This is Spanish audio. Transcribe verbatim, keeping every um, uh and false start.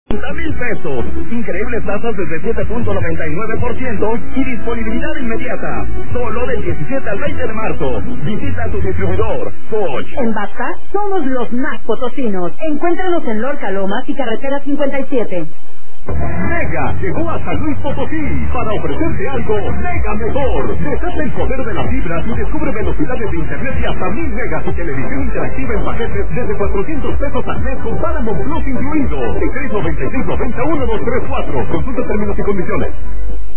mil pesos. Increíbles tasas desde siete punto noventa y nueve por ciento y disponibilidad inmediata. Solo del diecisiete al veinte de marzo. Visita a tu distribuidor. Coach. En Basta somos los más potosinos. Encuéntranos en Lorca Lomas y Carretera cincuenta y siete. Mega llegó a San Luis Potosí para ofrecerte algo mega mejor. Desata el poder de las fibras y descubre velocidades de internet y hasta mil megas y televisión interactiva en paquetes desde cuatrocientos pesos al mes con Paramount Plus incluido. De tres noventa y seis noventa uno dos tres cuatro. Consulta términos y condiciones.